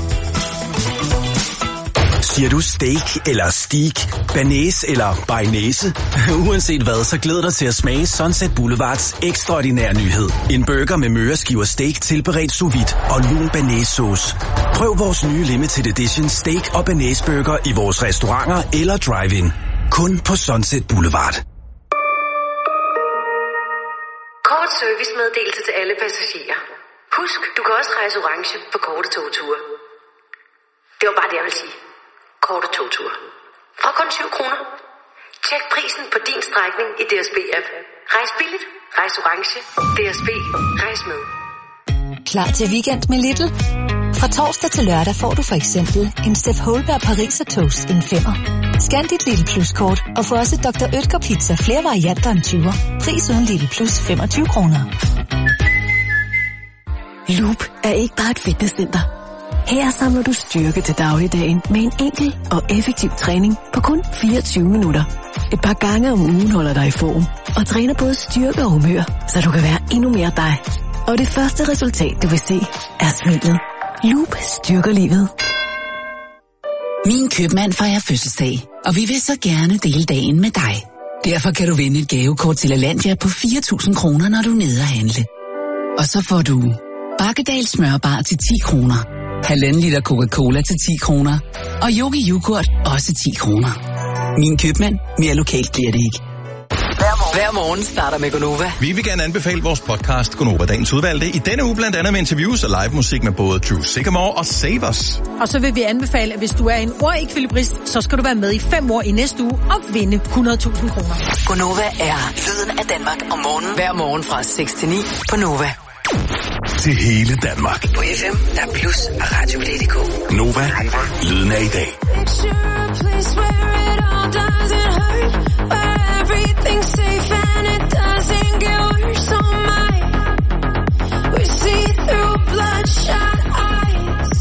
S3: Siger du steak eller steak, banæs eller bearnaise? Uanset hvad, så glæder dig til at smage Sunset Boulevards ekstraordinære nyhed. En burger med møreskiver steak tilberedt sous vide og lun banæssauce. Prøv vores nye limited edition steak og banæsburger i vores restauranter eller drive-in. Kun på Sunset Boulevard.
S25: Kort servicemeddelelse til alle passagerer. Husk, du kan også rejse orange på korte togture. Det var bare det, jeg vil sige. Korte togture. Fra kun 7 kroner. Tjek prisen på din strækning i DSB-app. Rejs billigt, rejs orange. DSB, rejs med.
S21: Klar til weekend med Lidl? Fra torsdag til lørdag får du for eksempel en Steff Holberg Pariser Toast en 5'er. Scan dit Lidl Plus-kort og få også Dr. Oetker Pizza flere varianter end 20'er. Pris uden Lidl Plus 25 kroner.
S1: Loop er ikke bare et fitnesscenter. Her samler du styrke til dagligdagen med en enkel og effektiv træning på kun 24 minutter. Et par gange om ugen holder dig i form og træner både styrke og humør, så du kan være endnu mere dig. Og det første resultat, du vil se, er smilet. Loop styrker livet.
S5: Min købmand fejrer fødselsdag, og vi vil så gerne dele dagen med dig. Derfor kan du vinde et gavekort til Lalandia på 4.000 kroner, når du er nede at handle. Og så får du Bakkedal smørbar til 10 kroner, 1,5 liter Coca-Cola til 10 kroner, og Yogi Yoghurt også 10 kroner. Min købmand, mere lokalt bliver det ikke.
S7: Hver morgen starter med Gonova.
S15: Vi vil gerne anbefale vores podcast Gonova Dagens Udvalgte. I denne uge blandt andet med interviews og live musik med både Drew Sycamore og Save Us.
S8: Og så vil vi anbefale, at hvis du er en ordekvilibrist, så skal du være med i 5 år i næste uge og vinde 100.000 kroner.
S7: Gonova er lyden af Danmark om morgenen. Hver morgen fra 6 til 9 på Nova.
S3: Til hele Danmark.
S7: På FM, der er Plus og Radio.dk.
S3: Nova, lyden af i dag.
S17: Everything's safe and it doesn't get worse on mine. We see through bloodshot eyes.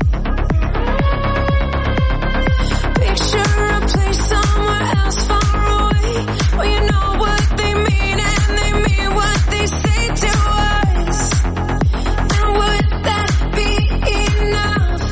S17: Picture a place somewhere else far away, where you know what they mean and they mean what they say to us. And would that be enough?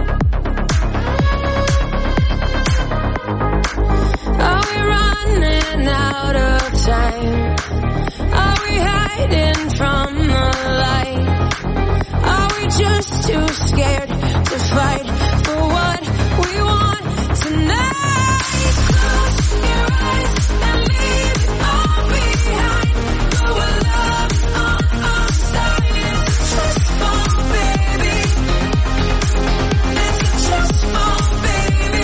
S17: Are we running out of time? Are we hiding from the light? Are we just too scared to fight for what we want tonight? Close your eyes and leave it all behind. Go where love's on our side. It's a trust fall, baby. It's a trust fall, baby.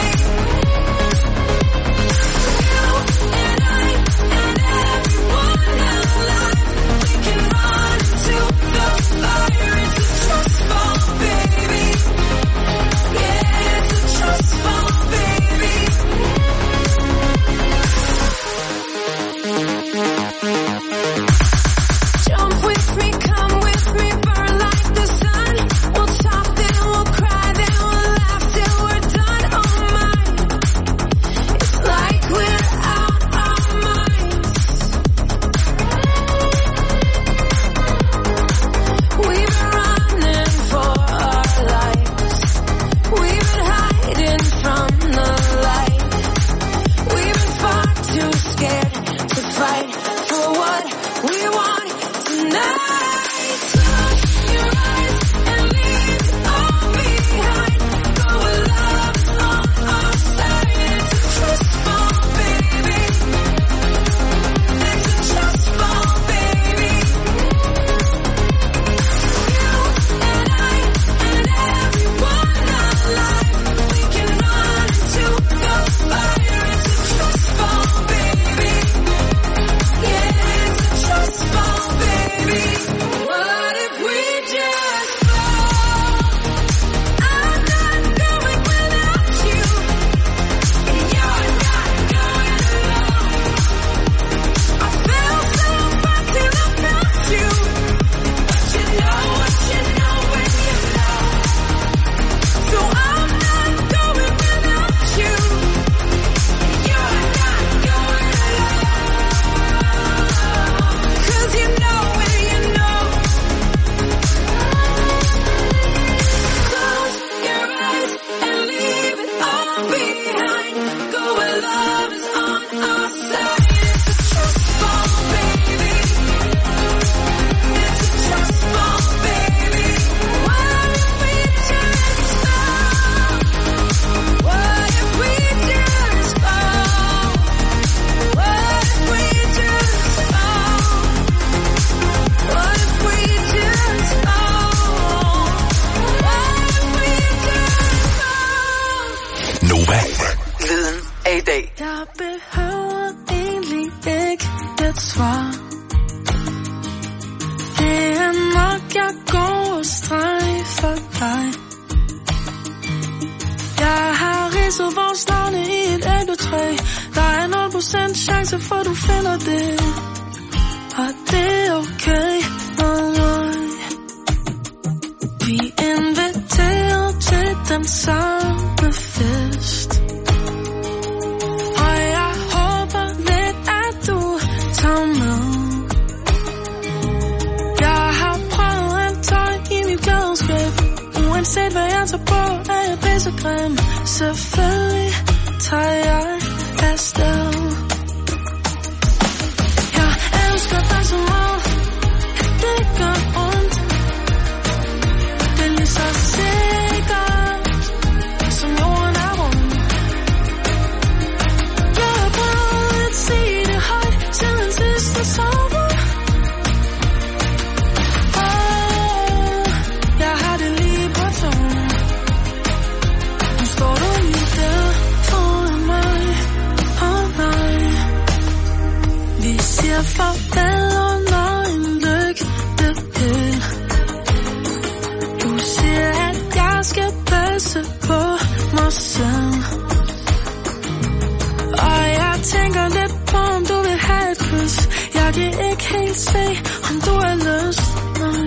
S17: Jeg behøver egentlig ikke et svar. Det er nok, jeg går og strejfer dig. ridset vores navne i et æbletræ. Der er 0% chance for du finder det, og det er okay. Vi inviterer til den samme fest, og jeg håber lidt, at du tager med. Jeg har prøvet alt tøj i mit klædeskab. Uanset hvad jeg tager på, er jeg pissegrim. Selvfølgelig tager jeg afsted. Jeg elsker dig så meget, at det gør ondt. Det er lige så sikkert, som jorden er rund. Jeg har prøvet at sige det højt, siden sidste sommer. Jeg har det lige på tungen. Nu står du lige der foran mig, nej. Vi siger farvel under en lygtepæl. Du siger, at jeg skal passe på mig selv, og jeg tænker lidt på, om du vil have et kys. Jeg kan ikke helt se, om du er lyst, nej.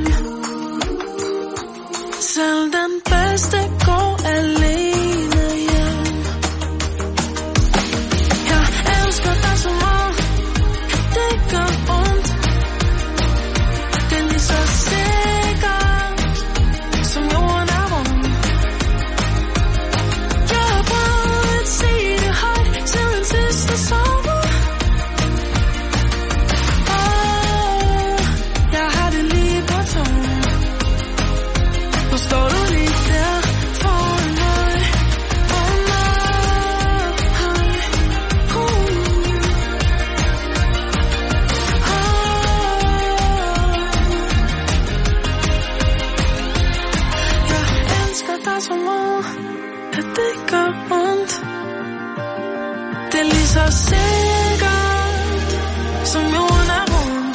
S17: Selv den bedste går alene hjem. Jeg elsker dig så meget, at det gør ondt. Det er lige så sikkert, som jorden er rund. Jeg har prøvet at sige det højt, siden sidste sommer. Jeg har det lige på tungen. Nu står du lige der foran mig, nej. Jeg elsker dig så meget, at det gør ondt. Det er lige så sikkert, som jorden er rund.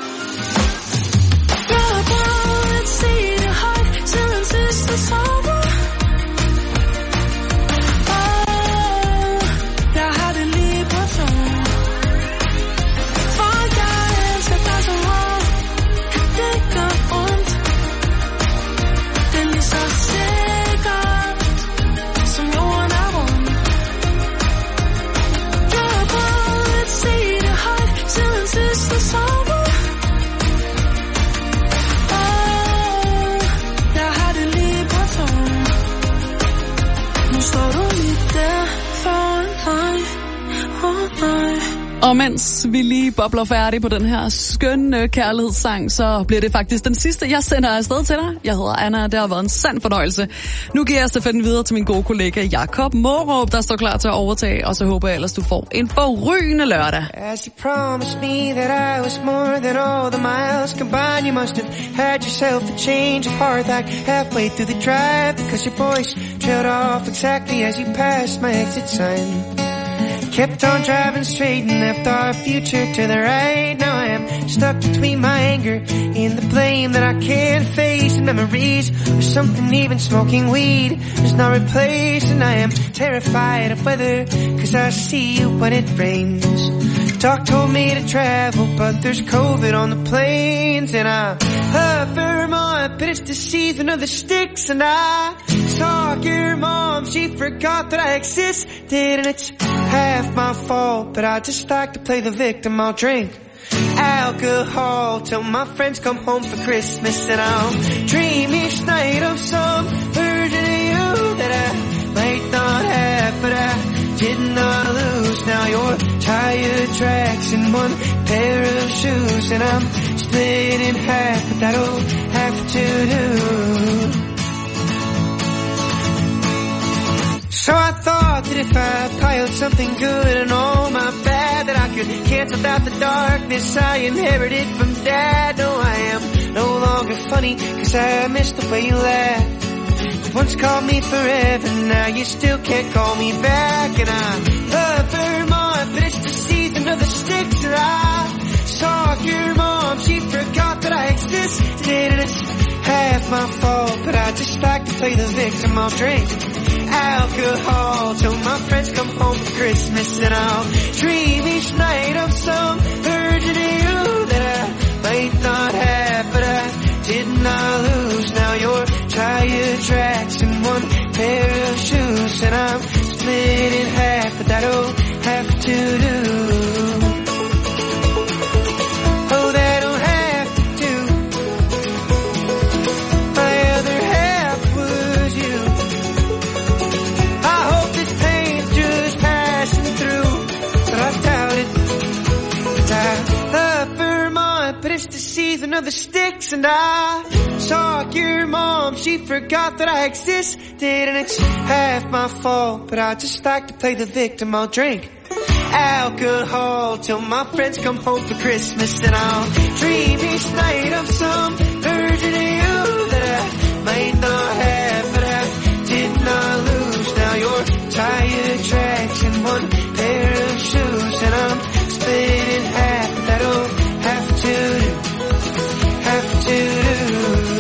S17: Jeg har prøvet at sige det højt, siden sidste sommer. Jeg har det lige på tungen. For jeg elsker dig så meget, at det gør ondt. Det er lige så sikkert, som jorden er rund. Jeg har prøvet at sige det højt, siden sidste sommer. Jeg har det lige på tungen. Nu står du lige der foran mig, nej.
S22: Og mens vi lige bobler færdig på den her skønne kærlighedssang, så bliver det faktisk den sidste, jeg sender afsted til dig. Jeg hedder Anna, og det har været en sand fornøjelse. Nu giver jeg stafetten videre til min gode kollega Jakob Mårup, der står klar til at overtage, og så håber jeg ellers, du får en forrygende lørdag.
S2: As you promised me that I was more than all the miles combined, you must have had yourself a change of heart like halfway through the drive, because your voice trailed off exactly as you passed my exit sign. Kept on driving straight and left our future to the right. Now I am stuck between my anger and the blame that I can't face, and memories or something even smoking weed does not replace. And I am terrified of weather, cause I see you when it rains. Doc told me to travel, but there's COVID on the planes. And I love Vermont, but it's the season of the sticks. And I saw your mom, she forgot that I existed. And it's half my fault, but I just like to play the victim. I'll drink alcohol till my friends come home for Christmas. And I'll dream each night of some version of you that I might not have, but I did not lose. Now you're tire tracks and one pair of shoes, and I'm split in half, but that'll have to do. So I thought that if I piled something good and all my bad, that I could cancel out the darkness I inherited from Dad. No, I am no longer funny, cause I miss the way you laughed. You once called me forever, now you still can't call me back. And I love Vermont, but it's the season of the sticks. And I saw your mom, she forgot that I existed. And it's half half my fault, but I just like to play the victim. I'll drink alcohol till my friends come home for Christmas, and I'll dream each night of some version of you that I might not have, but I did not lose. Now you're tire tracks and one pair of shoes, and I'm split in half, but that'll have to do. Oh, that'll have to do. My other half was you. I hope this pain's just passing through, but I doubt it. And I love Vermont, but it's the season of the sticks, and I saw your mom, she forgot that I existed, and it's half my fault, but I just like to play the victim. I'll drink alcohol till my friends come home for Christmas, and I'll dream each night of some version of you that I might not have, but I did not lose. Now you're tire tracks and one pair of shoes, and I'm split in half. That'll have to do, have to do.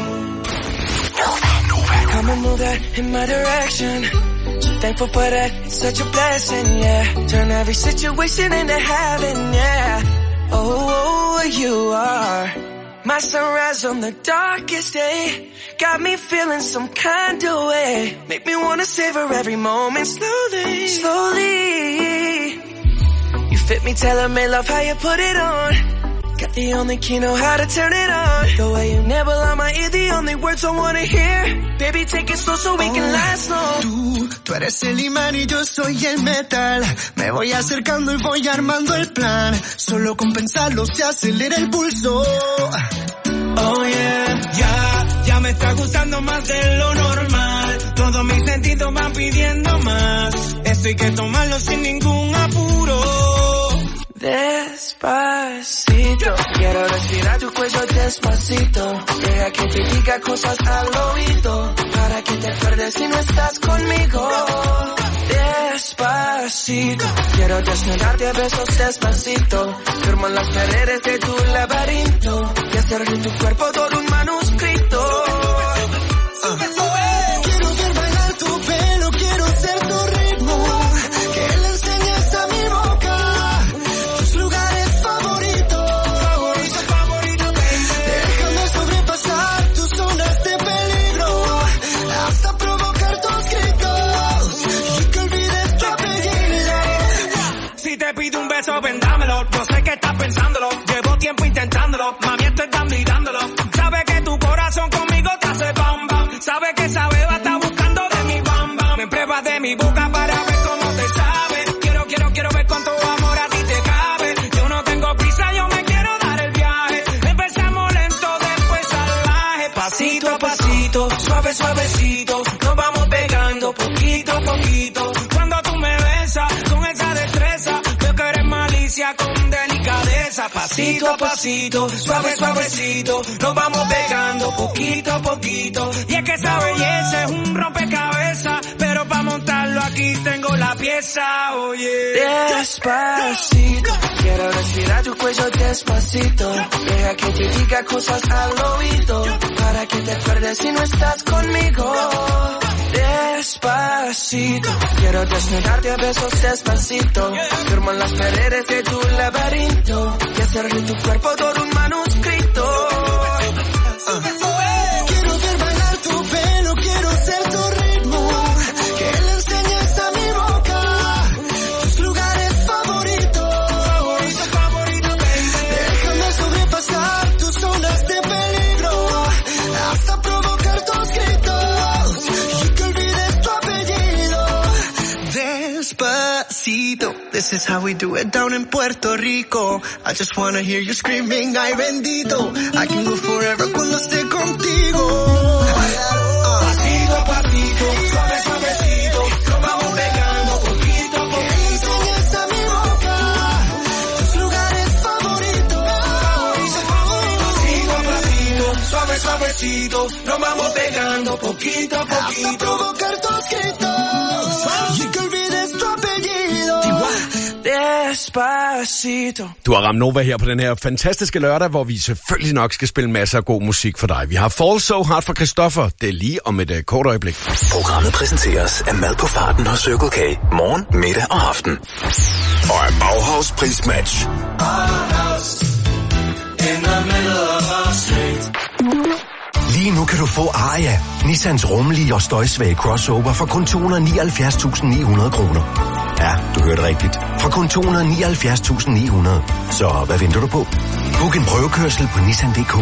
S4: Come and move that in my direction. Thankful for that, it's such a blessing, yeah. Turn every situation into heaven, yeah. Oh, you are my sunrise on the darkest day. Got me feeling some kind of way. Make me wanna savor every moment slowly, slowly. You fit me, tailor-made, love how you put it on. Got the only key, know how to turn it on. The way you nibble on my ear, the only words I wanna hear. Baby, take it slow so we can last long.
S2: Tú eres el imán y yo soy el metal. Me voy acercando y voy armando el plan. Solo con pensarlo se acelera el pulso.
S4: Oh yeah, ya me está gustando más de lo normal. Todos mis sentidos van pidiendo más. Esto hay que tomarlo sin ningún apuro. Despacito, quiero respirar tu cuello despacito. Deja que te diga cosas al oído, para que te acuerdes si no estás conmigo. Despacito, quiero desnudarte a besos despacito. Firmo las paredes de tu laberinto y hacer de tu cuerpo todo un manuscrito.
S2: Quiero ver bailar tu pelo, quiero ser tu ritmo. Que le enseñes a mi boca tus lugares favoritos. Déjame sobrepasar tus zonas de peligro, hasta provocar tus gritos y que olvides tu apellido.
S4: Si te pido un beso, ven dámelo. Yo sé que estás pensándolo, llevo tiempo intentándolo. Mami, estoy dando y dándolo. Sabes que tu corazón conmigo te hace bam bam. Sabes que esa beba está buscando de mi bam bam. Me pruebas de mi boca para ver cómo te sabe. Quiero ver cuánto amor a ti te cabe. Yo no tengo prisa, yo me quiero dar el viaje. Empezamos lento, después salvaje. Pasito a pasito, suave suavecito, nos vamos pegando poquito a poquito. Cuando tú me besas con esa destreza, veo que eres malicia con delicadeza. Pasito a pasito, suave suavecito, nos vamos pegando poquito a poquito. Y es que esa belleza es un rompecabezas, pero para montarlo aquí tengo la pieza, oye. Despacito, quiero respirar tu cuello despacito. Deja que te diga cosas al oído, para que te acuerdes si no estás conmigo. Despacito, quiero desnudarte a besos despacito. Firmo en las paredes de tu laberinto y hacer de tu cuerpo todo un manuscrito.
S2: Quiero ver bailar tu pelo, quiero ser tu ritmo. Que le enseñes a mi boca tus lugares favoritos. Déjame sobrepasar tus zonas de peligro, hasta provocar tus gritos y que olvides tu apellido. Despacito, this is how we do it down in Puerto Rico. I just wanna hear you screaming, ay bendito. I can go forever cuando esté contigo.
S4: Pasito a pasito, suave suavecito, nos vamos pegando poquito a poquito.
S2: Enseñas a mi boca tus lugares favoritos.
S4: Pasito a pasito, suave suavecito, nos vamos pegando poquito a poquito.
S2: Hasta provocar tus gritos y que olvides tu apellido. Despacito.
S9: Du har ramt Nova her på den her fantastiske lørdag, hvor vi selvfølgelig nok skal spille masser af god musik for dig. Vi har Fall So Hard fra Christoffer. Det er lige om et kort øjeblik.
S3: Programmet præsenteres af Mad på Farten hos Circle K. Morgen, middag og aften. Og af Bauhaus Prismatch. Lige nu kan du få Aria, Nissans rummelige og støjsvage crossover for kun 279.900 kroner. Ja, du hørte rigtigt. For kun 279.900. Så hvad venter du på? Book en prøvekørsel på nissan.dk.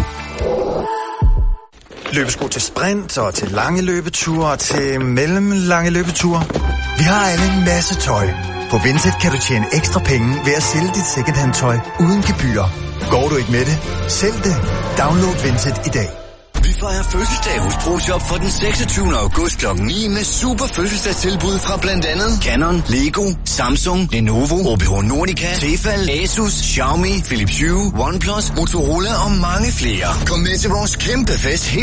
S10: Løbesko til sprint og til lange løbeture og til mellemlange løbeture. Vi har alle en masse tøj. På Vinted kan du tjene ekstra penge ved at sælge dit secondhand tøj uden gebyr. Går du ikke med det? Sælg det. Download Vinted i dag.
S13: Vi fejrer fødselsdag hos ProShop for den 26. august kl. 9 med super fødselsdagstilbud fra blandt andet Canon, Lego, Samsung, Lenovo, OBH Nordica, Tefal, Asus, Xiaomi, Philips Hue, OnePlus, Motorola og mange flere. Kom med til vores kæmpe fest